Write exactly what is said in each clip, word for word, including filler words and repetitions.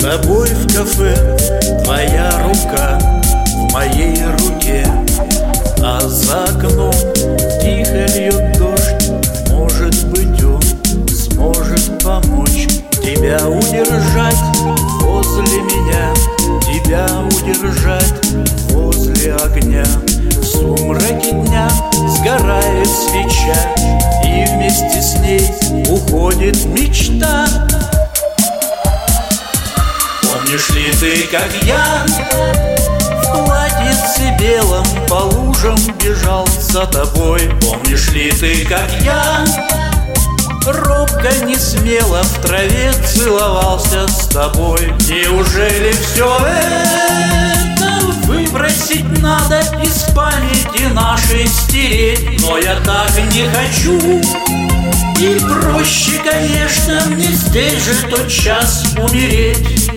тобой в кафе, твоя рука в моей руке, а за окном тихо льет дождь. Может быть, он сможет помочь тебя удержать возле меня, тебя удержать возле огня. В сумраке дня сгорает свеча, и вместе с ней уходит мечта. Помнишь ли ты, как я в платьице белом по лужам бежал за тобой? Помнишь ли ты, как я робко, не смело в траве целовался с тобой? Неужели все это выбросить надо, из памяти нашей стереть? Но я так не хочу, и проще, конечно, мне здесь же тот час умереть.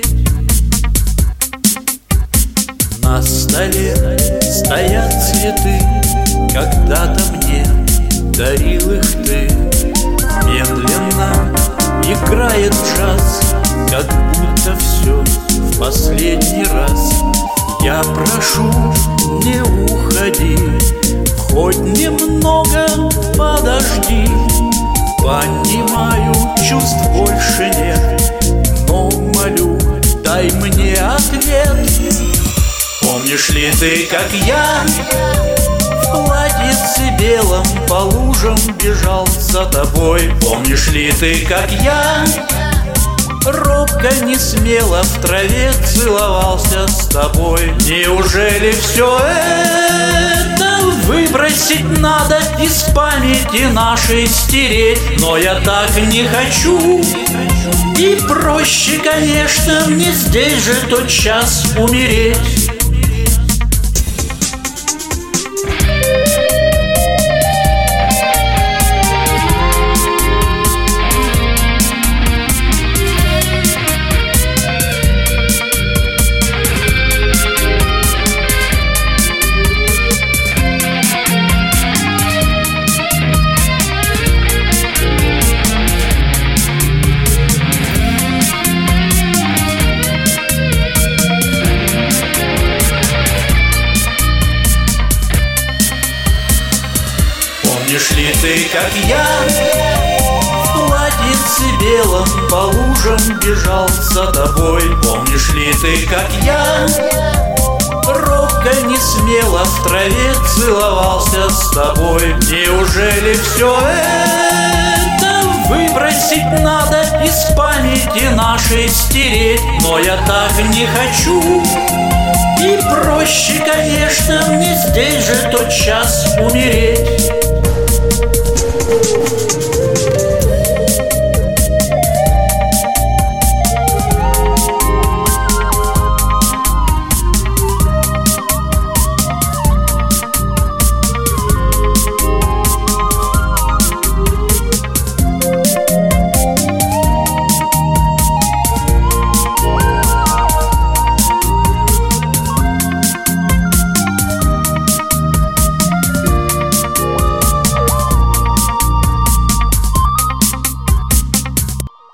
На столе стоят цветы, когда-то мне дарил их ты. Медленно играет джаз, как будто все в последний раз. Я прошу, не уходи, хоть немного подожди. Понимаю, чувств больше нет, но молю, дай мне ответ. Помнишь ли ты, как я в платьице белом по лужам бежал за тобой? Помнишь ли ты, как я робко, не смело в траве целовался с тобой? Неужели все это выбросить надо, из памяти нашей стереть? Но я так не хочу, и проще, конечно, мне здесь же тот час умереть. Помнишь ли ты, как я в платьице белом по лужам бежал за тобой? Помнишь ли ты, как я робко, не смело в траве целовался с тобой? Неужели все это выбросить надо, из памяти нашей стереть? Но я так не хочу, и проще, конечно, мне здесь же тот час умереть.